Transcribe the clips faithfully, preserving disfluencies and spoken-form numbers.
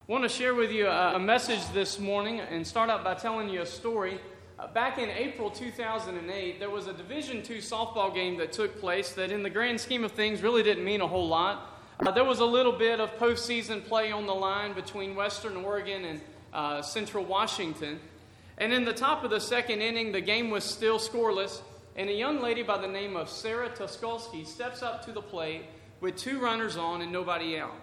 I want to share with you a, a message this morning and start out by telling you a story. Uh, back in April two thousand eight, there was a Division two softball game that took place that in the grand scheme of things really didn't mean a whole lot. Uh, there was a little bit of postseason play on the line between Western Oregon and uh, Central Washington. And in the top of the second inning, the game was still scoreless, and a young lady by the name of Sarah Tuskolsky steps up to the plate with two runners on and nobody out.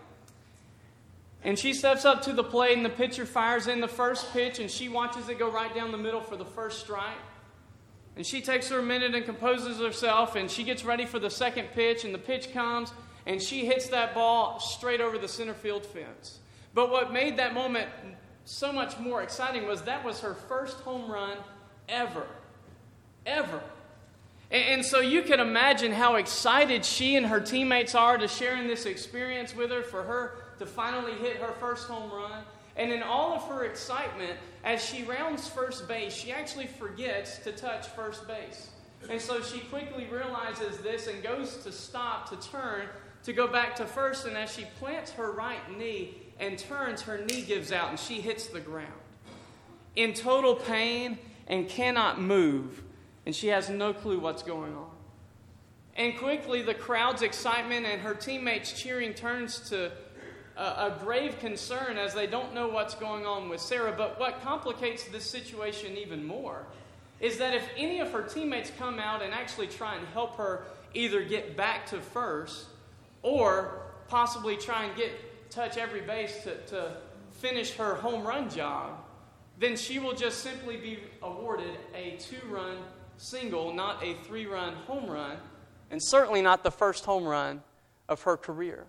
And she steps up to the plate, and the pitcher fires in the first pitch, and she watches it go right down the middle for the first strike. And she takes her a minute and composes herself, and she gets ready for the second pitch, and the pitch comes, and she hits that ball straight over the center field fence. But what made that moment so much more exciting was that was her first home run ever. Ever. And, and so you can imagine how excited she and her teammates are to sharing this experience with her, for her to finally hit her first home run. And in all of her excitement, as she rounds first base, she actually forgets to touch first base. And so she quickly realizes this and goes to stop, to turn, to go back to first. And as she plants her right knee and turns, her knee gives out and she hits the ground in total pain and cannot move. And she has no clue what's going on. And quickly the crowd's excitement and her teammates cheering turns to a grave concern as they don't know what's going on with Sarah. But what complicates this situation even more is that if any of her teammates come out and actually try and help her either get back to first or possibly try and get touch every base to, to finish her home run job, then she will just simply be awarded a two-run single, not a three-run home run, and certainly not the first home run of her career.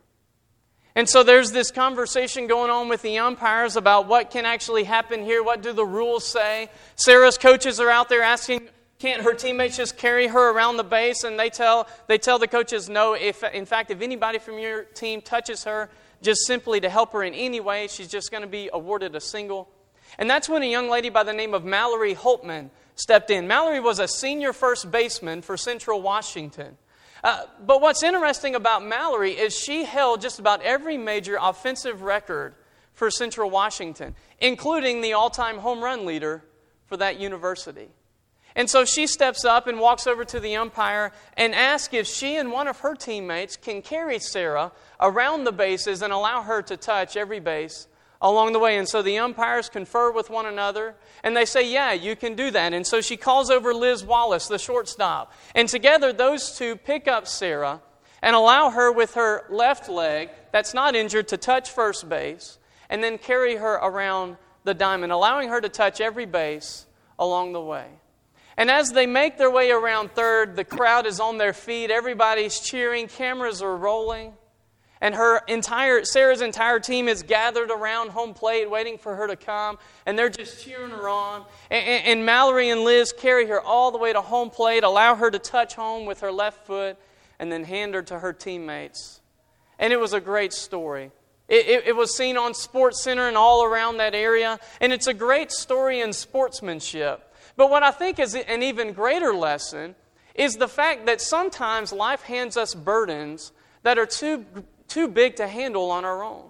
And so there's this conversation going on with the umpires about what can actually happen here. What do the rules say? Sarah's coaches are out there asking, can't her teammates just carry her around the base? And they tell they tell the coaches, no, if in fact, if anybody from your team touches her, just simply to help her in any way, she's just going to be awarded a single. And that's when a young lady by the name of Mallory Holtman stepped in. Mallory was a senior first baseman for Central Washington. Uh, but what's interesting about Mallory is she held just about every major offensive record for Central Washington, including the all-time home run leader for that university. And so she steps up and walks over to the umpire and asks if she and one of her teammates can carry Sarah around the bases and allow her to touch every base along the way. And so the umpires confer with one another, and they say, yeah, you can do that. And so she calls over Liz Wallace, the shortstop. And together, those two pick up Sarah and allow her with her left leg, that's not injured, to touch first base, and then carry her around the diamond, allowing her to touch every base along the way. And as they make their way around third, the crowd is on their feet, everybody's cheering, cameras are rolling. And her entire, Sarah's entire team is gathered around home plate waiting for her to come. And they're just cheering her on. And, and, and Mallory and Liz carry her all the way to home plate, allow her to touch home with her left foot, and then hand her to her teammates. And it was a great story. It, it, it was seen on SportsCenter and all around that area. And it's a great story in sportsmanship. But what I think is an even greater lesson is the fact that sometimes life hands us burdens that are too too big to handle on our own.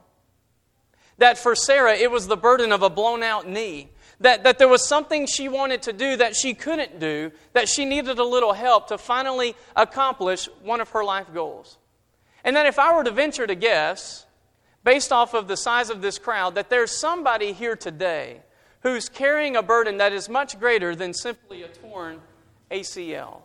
That for Sarah, it was the burden of a blown-out knee. That, that there was something she wanted to do that she couldn't do, that she needed a little help to finally accomplish one of her life goals. And that if I were to venture to guess, based off of the size of this crowd, that there's somebody here today who's carrying a burden that is much greater than simply a torn A C L.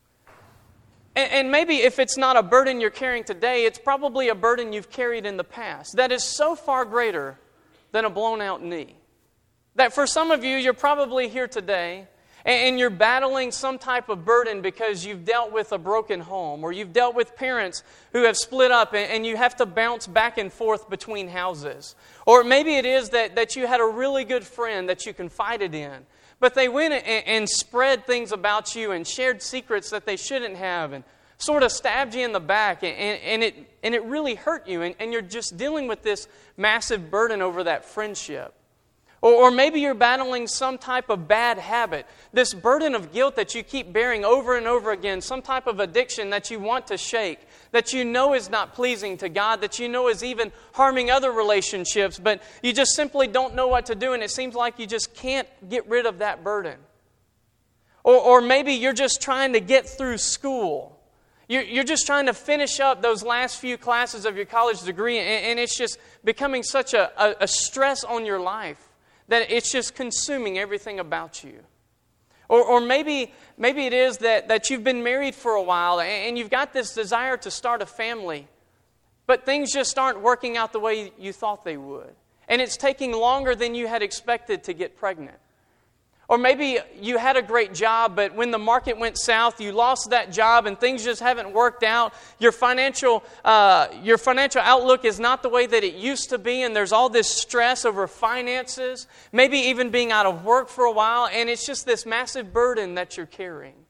And maybe if it's not a burden you're carrying today, it's probably a burden you've carried in the past that is so far greater than a blown-out knee. That for some of you, you're probably here today and you're battling some type of burden because you've dealt with a broken home, or you've dealt with parents who have split up and you have to bounce back and forth between houses. Or maybe it is that, that you had a really good friend that you confided in, but they went and, and spread things about you and shared secrets that they shouldn't have and sort of stabbed you in the back, and, and, it, and it really hurt you, and, and you're just dealing with this massive burden over that friendship. Or, or maybe you're battling some type of bad habit, this burden of guilt that you keep bearing over and over again, some type of addiction that you want to shake, that you know is not pleasing to God, that you know is even harming other relationships, but you just simply don't know what to do, and it seems like you just can't get rid of that burden. Or, or maybe you're just trying to get through school. You're, you're just trying to finish up those last few classes of your college degree, and, and it's just becoming such a, a, a stress on your life that it's just consuming everything about you. Or, or maybe maybe it is that, that you've been married for a while and you've got this desire to start a family, but things just aren't working out the way you thought they would. And it's taking longer than you had expected to get pregnant. Or maybe you had a great job, but when the market went south, you lost that job and things just haven't worked out. Your financial uh, your financial outlook is not the way that it used to be, and there's all this stress over finances, maybe even being out of work for a while, and it's just this massive burden that you're carrying.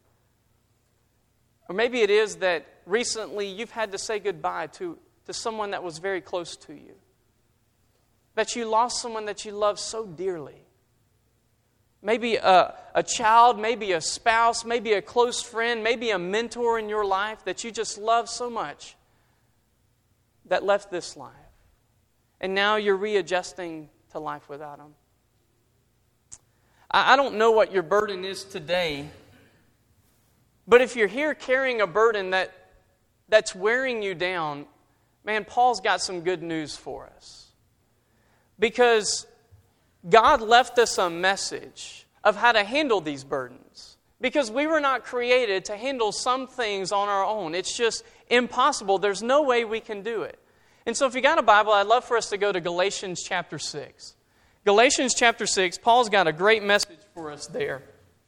Or maybe it is that recently you've had to say goodbye to, to someone that was very close to you. That you lost someone that you loved so dearly. Maybe a, a child, maybe a spouse, maybe a close friend, maybe a mentor in your life that you just love so much that left this life. And now you're readjusting to life without them. I, I don't know what your burden is today, but if you're here carrying a burden that, that's wearing you down, man, Paul's got some good news for us. Because God left us a message of how to handle these burdens. Because we were not created to handle some things on our own. It's just impossible. There's no way we can do it. And so if you got a Bible, I'd love for us to go to Galatians chapter six. Galatians chapter six, Paul's got a great message for us there,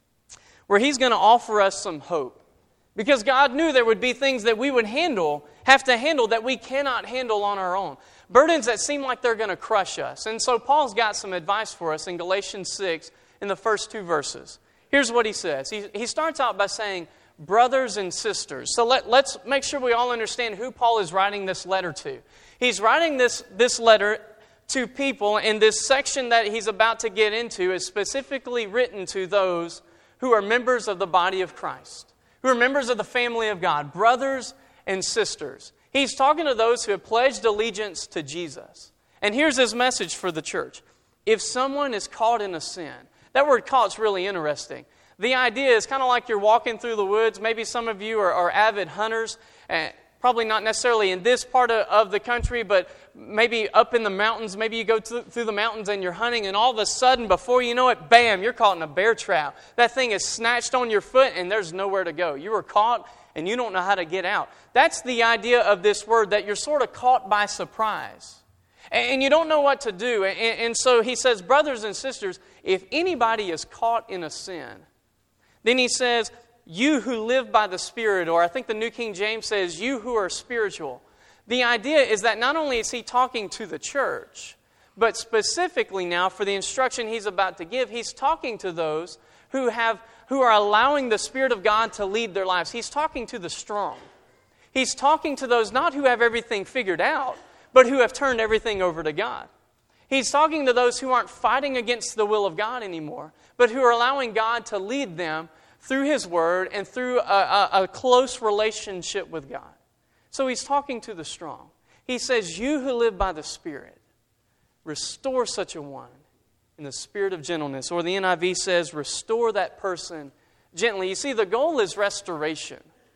where he's going to offer us some hope. Because God knew there would be things that we would handle, have to handle, that we cannot handle on our own. Burdens that seem like they're going to crush us. And so Paul's got some advice for us in Galatians six in the first two verses. Here's what he says. He, he starts out by saying, brothers and sisters. So let, let's make sure we all understand who Paul is writing this letter to. He's writing this, this letter to people, and this section that he's about to get into is specifically written to those who are members of the body of Christ, who are members of the family of God, brothers and sisters. He's talking to those who have pledged allegiance to Jesus. And here's his message for the church. If someone is caught in a sin, that word caught is really interesting. The idea is kind of like you're walking through the woods. Maybe some of you are, are avid hunters, and probably not necessarily in this part of, of the country, but maybe up in the mountains. Maybe you go to, through the mountains and you're hunting, and all of a sudden, before you know it, bam, you're caught in a bear trap. That thing is snatched on your foot, and there's nowhere to go. You were caught, and you don't know how to get out. That's the idea of this word, that you're sort of caught by surprise. And you don't know what to do. And so he says, brothers and sisters, if anybody is caught in a sin, then he says, you who live by the Spirit, or I think the New King James says, you who are spiritual. The idea is that not only is he talking to the church, but specifically now for the instruction he's about to give, he's talking to those who have who are allowing the Spirit of God to lead their lives. He's talking to the strong. He's talking to those not who have everything figured out, but who have turned everything over to God. He's talking to those who aren't fighting against the will of God anymore, but who are allowing God to lead them through His Word and through a, a, a close relationship with God. So he's talking to the strong. He says, you who live by the Spirit, restore such a one in the spirit of gentleness. Or the N I V says, restore that person gently. You see, the goal is restoration.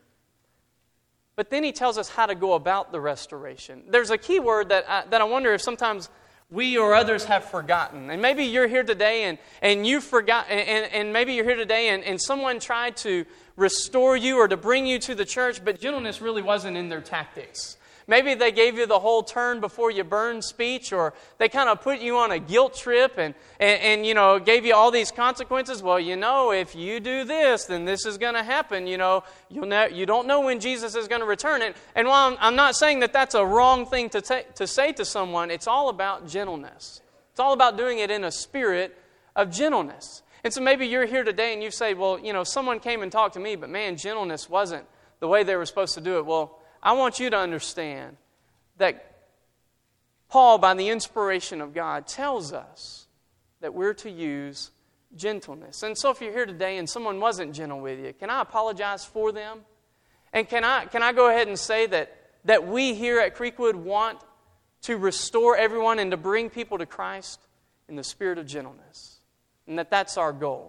But then he tells us how to go about the restoration. There's a key word that I, that I wonder if sometimes we or others have forgotten. And maybe you're here today and, and you forgot, and, and maybe you're here today and, and someone tried to restore you or to bring you to the church, but gentleness really wasn't in their tactics. Maybe they gave you the whole turn before you burn speech, or they kind of put you on a guilt trip and, and, and, you know, gave you all these consequences. Well, you know, if you do this, then this is going to happen. You know, you'll ne- you don't know when Jesus is going to return. And, and while I'm, I'm not saying that that's a wrong thing to, ta- to say to someone, it's all about gentleness. It's all about doing it in a spirit of gentleness. And so maybe you're here today and you say, well, you know, someone came and talked to me, but man, gentleness wasn't the way they were supposed to do it. Well, I want you to understand that Paul, by the inspiration of God, tells us that we're to use gentleness. And so if you're here today and someone wasn't gentle with you, can I apologize for them? And can I can I go ahead and say that, that we here at Creekwood want to restore everyone and to bring people to Christ in the spirit of gentleness. And that that's our goal.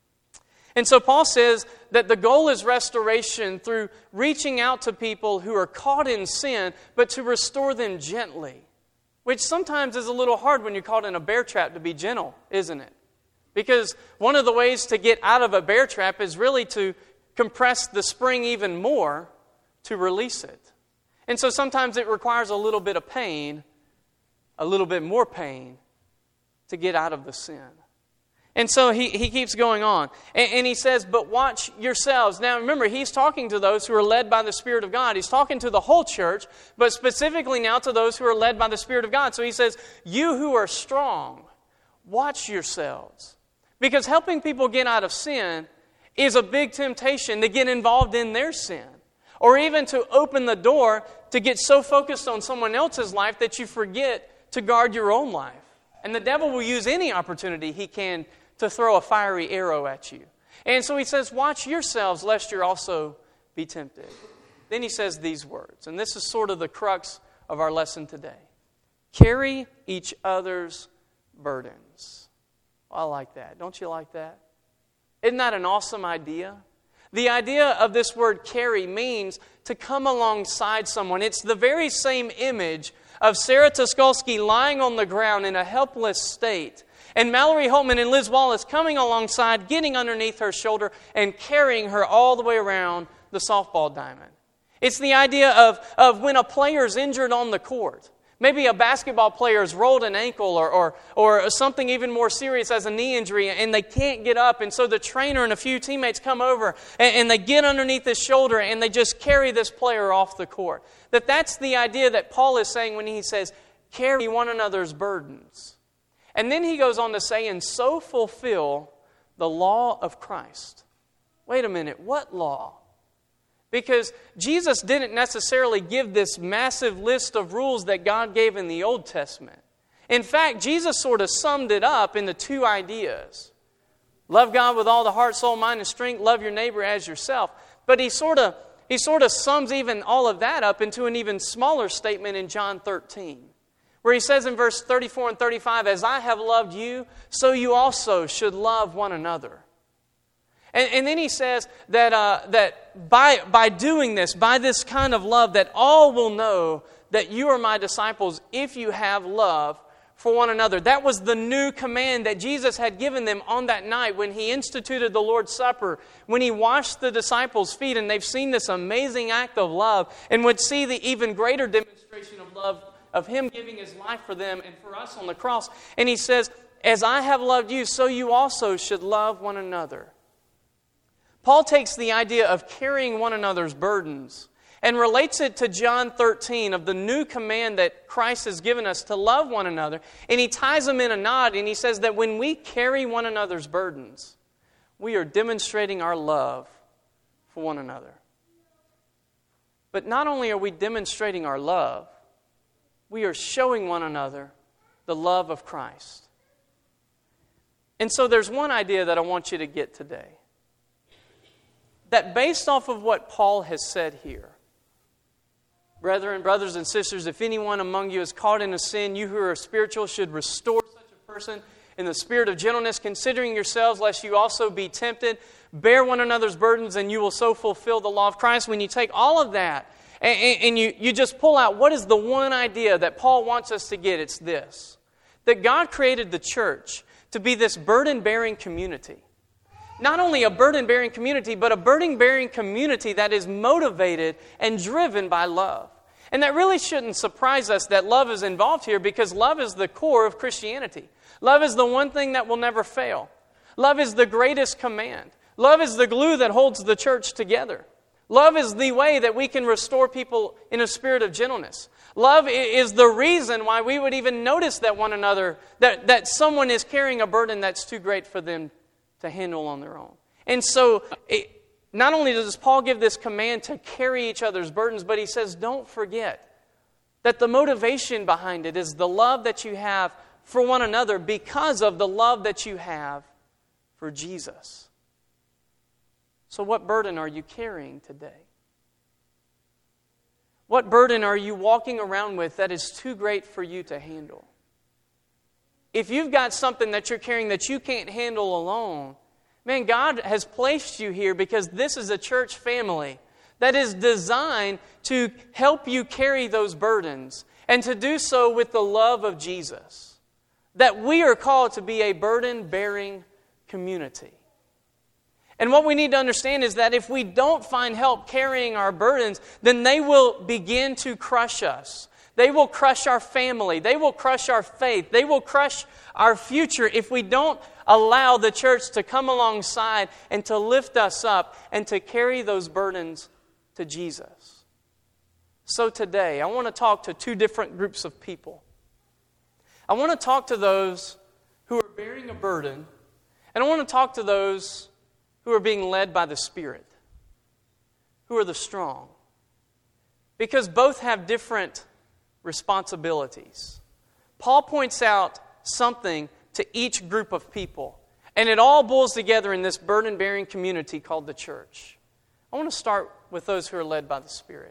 And so Paul says that the goal is restoration through reaching out to people who are caught in sin, but to restore them gently. Which sometimes is a little hard when you're caught in a bear trap to be gentle, isn't it? Because one of the ways to get out of a bear trap is really to compress the spring even more to release it. And so sometimes it requires a little bit of pain, a little bit more pain, to get out of the sin. And so he, he keeps going on. And, and he says, but watch yourselves. Now remember, he's talking to those who are led by the Spirit of God. He's talking to the whole church, but specifically now to those who are led by the Spirit of God. So he says, you who are strong, watch yourselves. Because helping people get out of sin is a big temptation to get involved in their sin. Or even to open the door to get so focused on someone else's life that you forget to guard your own life. And the devil will use any opportunity he can to throw a fiery arrow at you. And so he says, watch yourselves lest you also be tempted. Then he says these words, and this is sort of the crux of our lesson today. Carry each other's burdens. Well, I like that. Don't you like that? Isn't that an awesome idea? The idea of this word carry means to come alongside someone. It's the very same image of Sarah Tuskolsky lying on the ground in a helpless state, and Mallory Holtman and Liz Wallace coming alongside, getting underneath her shoulder, and carrying her all the way around the softball diamond. It's the idea of, of when a player's injured on the court. Maybe a basketball player's rolled an ankle or, or, or something even more serious as a knee injury, and they can't get up. And so the trainer and a few teammates come over, and, and they get underneath his shoulder, and they just carry this player off the court. That that's the idea that Paul is saying when he says, carry one another's burdens. And then he goes on to say, and so fulfill the law of Christ. Wait a minute, what law? Because Jesus didn't necessarily give this massive list of rules that God gave in the Old Testament. In fact, Jesus sort of summed it up into two ideas. Love God with all the heart, soul, mind, and strength. Love your neighbor as yourself. But he sort of, he sort of sums even all of that up into an even smaller statement in John thirteen. Where he says in verse thirty-four and thirty-five, as I have loved you, so you also should love one another. And, and then he says that uh, that by, by doing this, by this kind of love, that all will know that you are my disciples if you have love for one another. That was the new command that Jesus had given them on that night when he instituted the Lord's Supper, when he washed the disciples' feet, and they've seen this amazing act of love and would see the even greater demonstration of love of him giving his life for them and for us on the cross. And he says, as I have loved you, so you also should love one another. Paul takes the idea of carrying one another's burdens and relates it to John thirteen of the new command that Christ has given us to love one another. And he ties them in a knot, and he says that when we carry one another's burdens, we are demonstrating our love for one another. But not only are we demonstrating our love, we are showing one another the love of Christ. And so there's one idea that I want you to get today. That based off of what Paul has said here, brethren, brothers and sisters, if anyone among you is caught in a sin, you who are spiritual should restore such a person in the spirit of gentleness, considering yourselves lest you also be tempted. Bear one another's burdens and you will so fulfill the law of Christ. When you take all of that and, and you, you just pull out what is the one idea that Paul wants us to get, it's this. That God created the church to be this burden-bearing community. Not only a burden-bearing community, but a burden-bearing community that is motivated and driven by love. And that really shouldn't surprise us that love is involved here, because love is the core of Christianity. Love is the one thing that will never fail. Love is the greatest command. Love is the glue that holds the church together. Love is the way that we can restore people in a spirit of gentleness. Love is the reason why we would even notice that one another, that, that someone is carrying a burden that's too great for them to handle on their own. And so, it, not only does Paul give this command to carry each other's burdens, but he says, don't forget that the motivation behind it is the love that you have for one another because of the love that you have for Jesus. So what burden are you carrying today? What burden are you walking around with that is too great for you to handle? If you've got something that you're carrying that you can't handle alone, man, God has placed you here because this is a church family that is designed to help you carry those burdens and to do so with the love of Jesus. That we are called to be a burden-bearing community. And what we need to understand is that if we don't find help carrying our burdens, then they will begin to crush us. They will crush our family. They will crush our faith. They will crush our future if we don't allow the church to come alongside and to lift us up and to carry those burdens to Jesus. So today, I want to talk to two different groups of people. I want to talk to those who are bearing a burden, and I want to talk to those who are being led by the Spirit, who are the strong. Because both have different responsibilities. Paul points out something to each group of people, and it all boils together in this burden-bearing community called the church. I want to start with those who are led by the Spirit.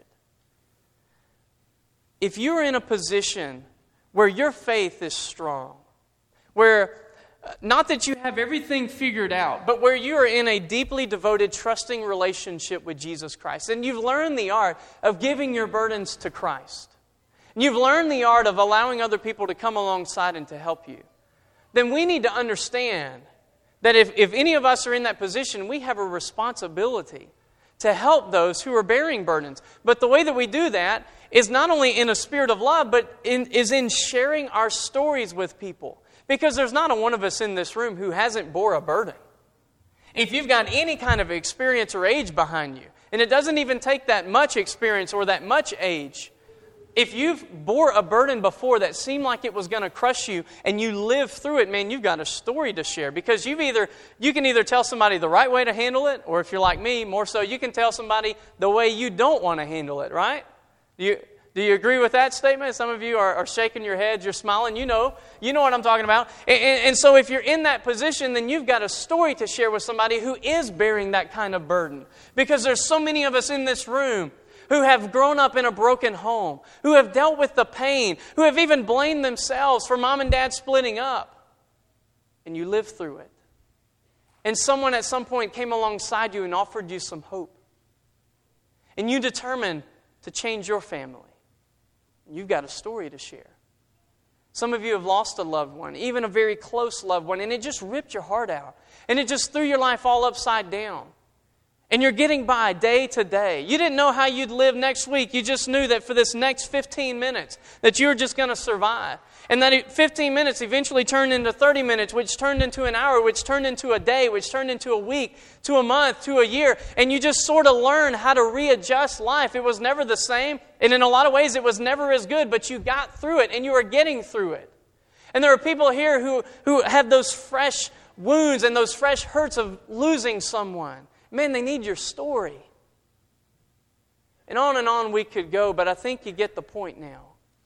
If you're in a position where your faith is strong, where not that you have everything figured out, but where you are in a deeply devoted, trusting relationship with Jesus Christ, and you've learned the art of giving your burdens to Christ, and you've learned the art of allowing other people to come alongside and to help you, then we need to understand that if, if any of us are in that position, we have a responsibility to help those who are bearing burdens. But the way that we do that is not only in a spirit of love, but in, is in sharing our stories with people. Because there's not a one of us in this room who hasn't bore a burden. If you've got any kind of experience or age behind you, and it doesn't even take that much experience or that much age, if you've bore a burden before that seemed like it was going to crush you and you lived through it, man, you've got a story to share. Because you've either you can either tell somebody the right way to handle it, or if you're like me, more so, you can tell somebody the way you don't want to handle it, right? Do you, do you agree with that statement? Some of you are, are shaking your heads, you're smiling. You know, you know what I'm talking about. And, and, and so if you're in that position, then you've got a story to share with somebody who is bearing that kind of burden. Because there's so many of us in this room who have grown up in a broken home, who have dealt with the pain, who have even blamed themselves for mom and dad splitting up. And you lived through it. And someone at some point came alongside you and offered you some hope. And you determined to change your family. You've got a story to share. Some of you have lost a loved one, even a very close loved one, and it just ripped your heart out. And it just threw your life all upside down. And you're getting by day to day. You didn't know how you'd live next week. You just knew that for this next fifteen minutes that you were just going to survive. And that fifteen minutes eventually turned into thirty minutes, which turned into an hour, which turned into a day, which turned into a week, to a month, to a year. And you just sort of learned how to readjust life. It was never the same. And in a lot of ways, it was never as good, but you got through it and you were getting through it. And there are people here who, who have those fresh wounds and those fresh hurts of losing someone. Man, they need your story. And on and on we could go, but I think you get the point now.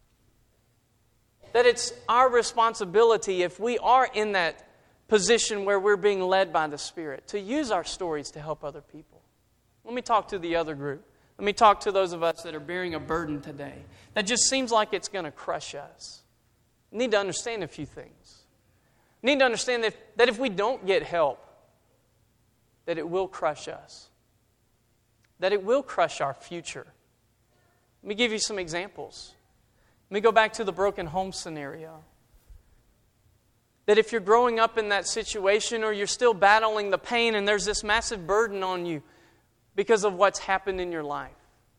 That it's our responsibility, if we are in that position where we're being led by the Spirit, to use our stories to help other people. Let me talk to the other group. Let me talk to those of us that are bearing a burden today that just seems like it's going to crush us. We need to understand a few things. We need to understand that, that if we don't get help, that it will crush us. That it will crush our future. Let me give you some examples. Let me go back to the broken home scenario. That if you're growing up in that situation or you're still battling the pain and there's this massive burden on you because of what's happened in your life.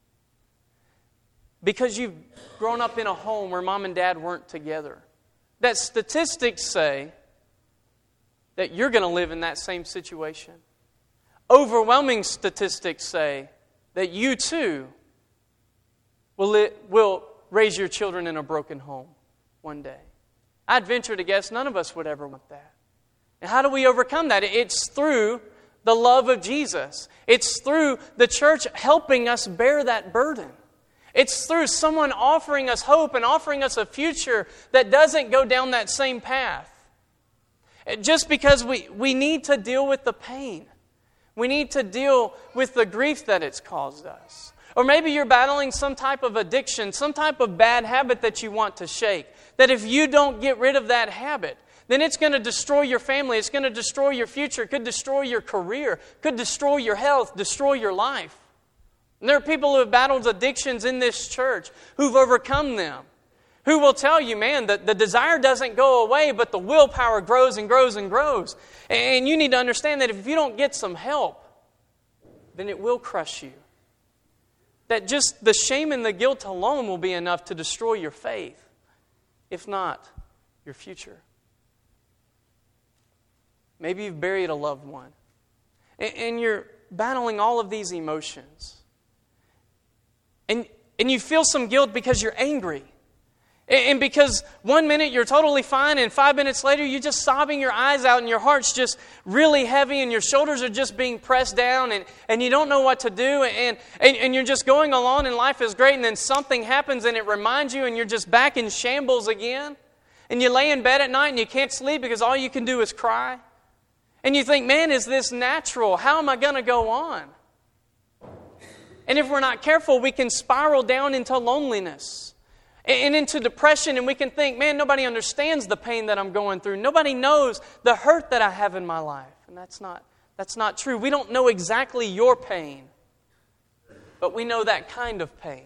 Because you've grown up in a home where mom and dad weren't together. That statistics say that you're going to live in that same situation. Overwhelming statistics say that you too will, li- will raise your children in a broken home one day. I'd venture to guess none of us would ever want that. And how do we overcome that? It's through the love of Jesus. It's through the church helping us bear that burden. It's through someone offering us hope and offering us a future that doesn't go down that same path. Just because we, we need to deal with the pain. We need to deal with the grief that it's caused us. Or maybe you're battling some type of addiction, some type of bad habit that you want to shake. That if you don't get rid of that habit, then it's going to destroy your family. It's going to destroy your future. It could destroy your career. It could destroy your health, destroy your life. And there are people who have battled addictions in this church who've overcome them. Who will tell you, man, that the desire doesn't go away, but the willpower grows and grows and grows. And you need to understand that if you don't get some help, then it will crush you. That just the shame and the guilt alone will be enough to destroy your faith, if not your future. Maybe you've buried a loved one, and you're battling all of these emotions. And, and you feel some guilt because you're angry. And because one minute you're totally fine, and five minutes later you're just sobbing your eyes out, and your heart's just really heavy, and your shoulders are just being pressed down, and, and you don't know what to do, and, and, and you're just going along, and life is great, and then something happens, and it reminds you, and you're just back in shambles again. And you lay in bed at night, and you can't sleep because all you can do is cry. And you think, man, is this natural? How am I going to go on? And if we're not careful, we can spiral down into loneliness and into depression, and we can think, man, nobody understands the pain that I'm going through. Nobody knows the hurt that I have in my life. And that's not, that's not true. We don't know exactly your pain, but we know that kind of pain.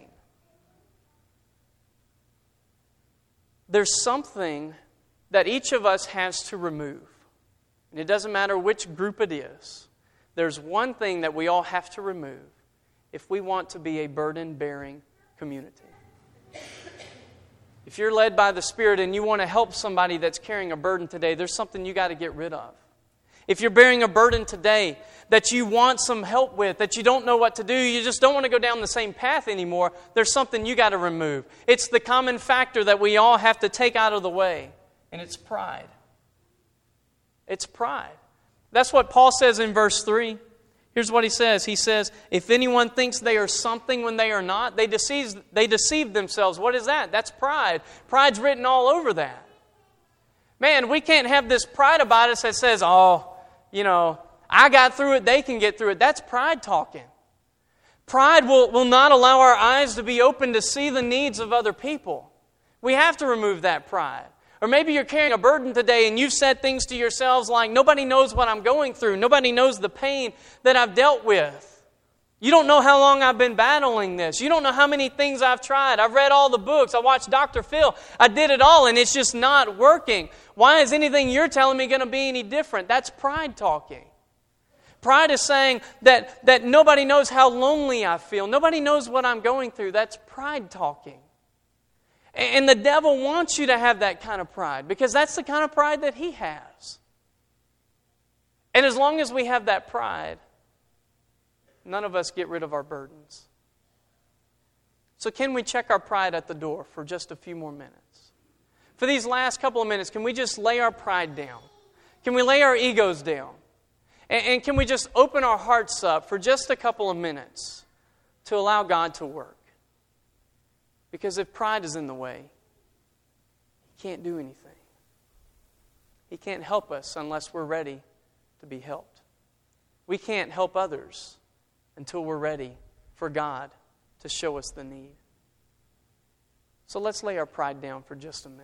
There's something that each of us has to remove. And it doesn't matter which group it is. There's one thing that we all have to remove if we want to be a burden-bearing community. If you're led by the Spirit and you want to help somebody that's carrying a burden today, there's something you got to get rid of. If you're bearing a burden today that you want some help with, that you don't know what to do, you just don't want to go down the same path anymore, there's something you got to remove. It's the common factor that we all have to take out of the way, and it's pride. It's pride. That's what Paul says in verse three. Here's what he says. He says, if anyone thinks they are something when they are not, they deceive, they deceive themselves. What is that? That's pride. Pride's written all over that. Man, we can't have this pride about us that says, oh, you know, I got through it, they can get through it. That's pride talking. Pride will, will not allow our eyes to be open to see the needs of other people. We have to remove that pride. Or maybe you're carrying a burden today and you've said things to yourselves like, nobody knows what I'm going through. Nobody knows the pain that I've dealt with. You don't know how long I've been battling this. You don't know how many things I've tried. I've read all the books. I watched Doctor Phil. I did it all and it's just not working. Why is anything you're telling me going to be any different? That's pride talking. Pride is saying that, that nobody knows how lonely I feel. Nobody knows what I'm going through. That's pride talking. And the devil wants you to have that kind of pride because that's the kind of pride that he has. And as long as we have that pride, none of us get rid of our burdens. So can we check our pride at the door for just a few more minutes? For these last couple of minutes, can we just lay our pride down? Can we lay our egos down? And, and can we just open our hearts up for just a couple of minutes to allow God to work? Because if pride is in the way, He can't do anything. He can't help us unless we're ready to be helped. We can't help others until we're ready for God to show us the need. So let's lay our pride down for just a minute.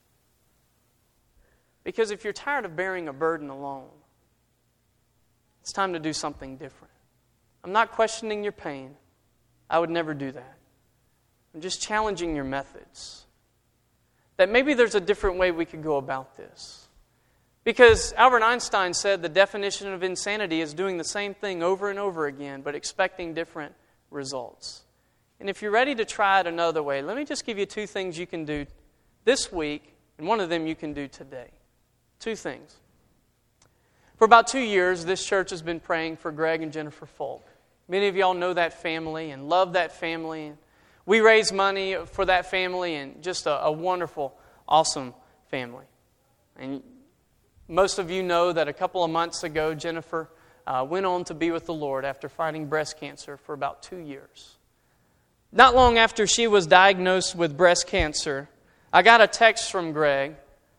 Because if you're tired of bearing a burden alone, it's time to do something different. I'm not questioning your pain. I would never do that. I'm just challenging your methods. That maybe there's a different way we could go about this. Because Albert Einstein said the definition of insanity is doing the same thing over and over again, but expecting different results. And if you're ready to try it another way, let me just give you two things you can do this week, and one of them you can do today. Two things. For about two years, this church has been praying for Greg and Jennifer Folk. Many of y'all know that family and love that family. We raise money for that family, and just a, a wonderful, awesome family. And most of you know that a couple of months ago, Jennifer uh, went on to be with the Lord after fighting breast cancer for about two years. Not long after she was diagnosed with breast cancer, I got a text from Greg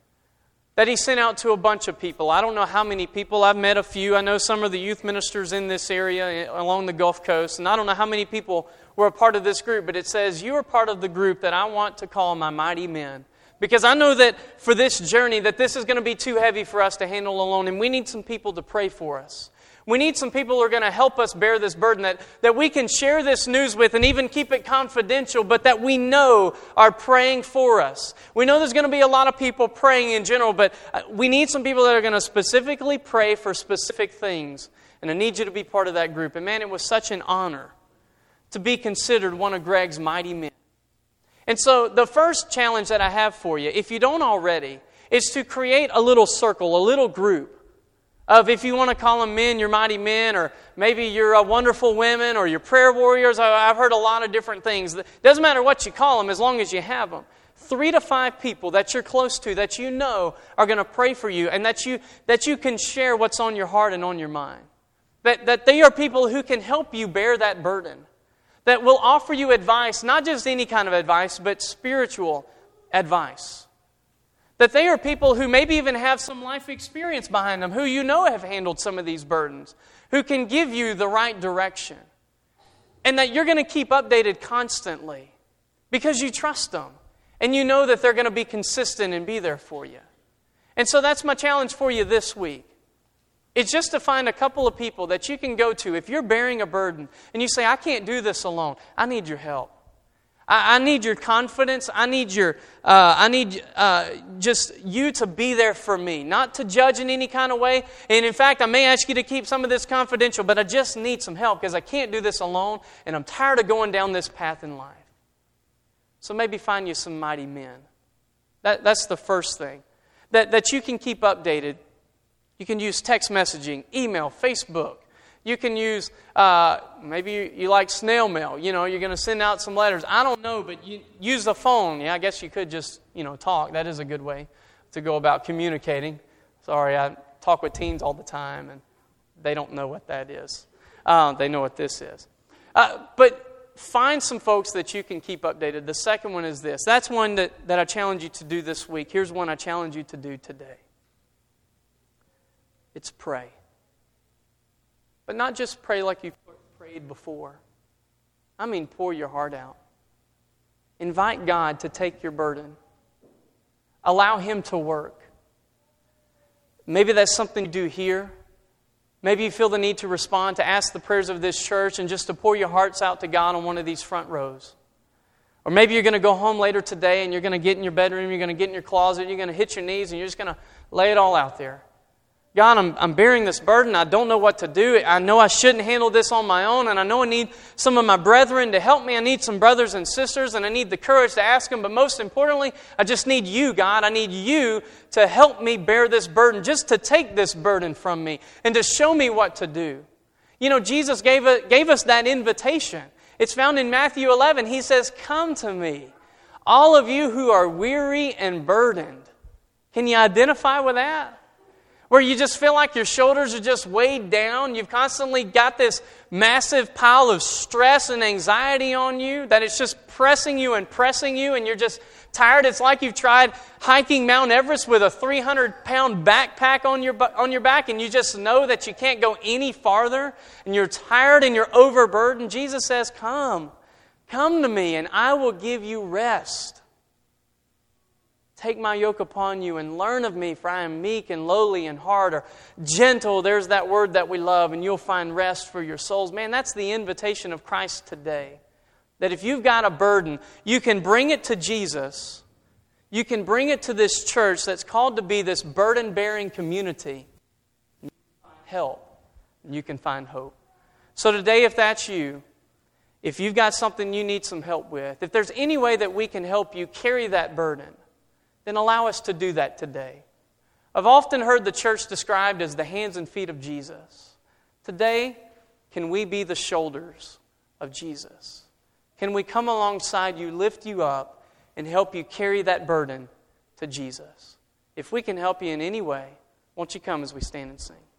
that he sent out to a bunch of people. I don't know how many people. I've met a few. I know some of the youth ministers in this area along the Gulf Coast, and I don't know how many people were a part of this group, but it says, you are part of the group that I want to call my mighty men. Because I know that for this journey, that this is going to be too heavy for us to handle alone, and we need some people to pray for us. We need some people who are going to help us bear this burden, that, that we can share this news with and even keep it confidential, but that we know are praying for us. We know there's going to be a lot of people praying in general, but we need some people that are going to specifically pray for specific things. And I need you to be part of that group. And man, it was such an honor to be considered one of Greg's mighty men. And so the first challenge that I have for you, if you don't already, is to create a little circle, a little group of, if you want to call them men, your mighty men, or maybe you're a wonderful women, or your prayer warriors. I've heard a lot of different things. It doesn't matter what you call them as long as you have them. Three to five people that you're close to, that you know are going to pray for you, and that you that you can share what's on your heart and on your mind. That, that they are people who can help you bear that burden. That will offer you advice, not just any kind of advice, but spiritual advice. That they are people who maybe even have some life experience behind them, who you know have handled some of these burdens, who can give you the right direction. And that you're going to keep updated constantly because you trust them. And you know that they're going to be consistent and be there for you. And so that's my challenge for you this week. It's just to find a couple of people that you can go to if you're bearing a burden and you say, I can't do this alone. I need your help. I, I need your confidence. I need your, uh, I need uh, just you to be there for me, not to judge in any kind of way. And in fact, I may ask you to keep some of this confidential, but I just need some help because I can't do this alone and I'm tired of going down this path in life. So maybe find you some mighty men. That, that's the first thing. That, that you can keep updated. You can use text messaging, email, Facebook. You can use, uh, maybe you, you like snail mail. You know, you're going to send out some letters. I don't know, but you use the phone. Yeah, I guess you could just, you know, talk. That is a good way to go about communicating. Sorry, I talk with teens all the time, and they don't know what that is. Uh, they know what this is. Uh, but find some folks that you can keep updated. The second one is this. That's one that, that I challenge you to do this week. Here's one I challenge you to do today. It's pray. But not just pray like you've prayed before. I mean, pour your heart out. Invite God to take your burden. Allow Him to work. Maybe that's something you do here. Maybe you feel the need to respond, to ask the prayers of this church, and just to pour your hearts out to God on one of these front rows. Or maybe you're going to go home later today and you're going to get in your bedroom, you're going to get in your closet, you're going to hit your knees, and you're just going to lay it all out there. God, I'm, I'm bearing this burden. I don't know what to do. I know I shouldn't handle this on my own, and I know I need some of my brethren to help me. I need some brothers and sisters, and I need the courage to ask them. But most importantly, I just need you, God. I need you to help me bear this burden, just to take this burden from me and to show me what to do. You know, Jesus gave, a, gave us that invitation. It's found in Matthew eleven. He says, come to me, all of you who are weary and burdened. Can you identify with that? Where you just feel like your shoulders are just weighed down. You've constantly got this massive pile of stress and anxiety on you, that it's just pressing you and pressing you, and you're just tired. It's like you've tried hiking Mount Everest with a three hundred pound backpack on your, on your back, and you just know that you can't go any farther, and you're tired and you're overburdened. Jesus says, come, come to me, and I will give you rest. Take my yoke upon you and learn of me, for I am meek and lowly in heart, or gentle. There's that word that we love, and you'll find rest for your souls. Man, that's the invitation of Christ today. That if you've got a burden, you can bring it to Jesus. You can bring it to this church that's called to be this burden-bearing community. You can find help, and you can find hope. So today, if that's you, if you've got something you need some help with, if there's any way that we can help you carry that burden, then allow us to do that today. I've often heard the church described as the hands and feet of Jesus. Today, can we be the shoulders of Jesus? Can we come alongside you, lift you up, and help you carry that burden to Jesus? If we can help you in any way, won't you come as we stand and sing?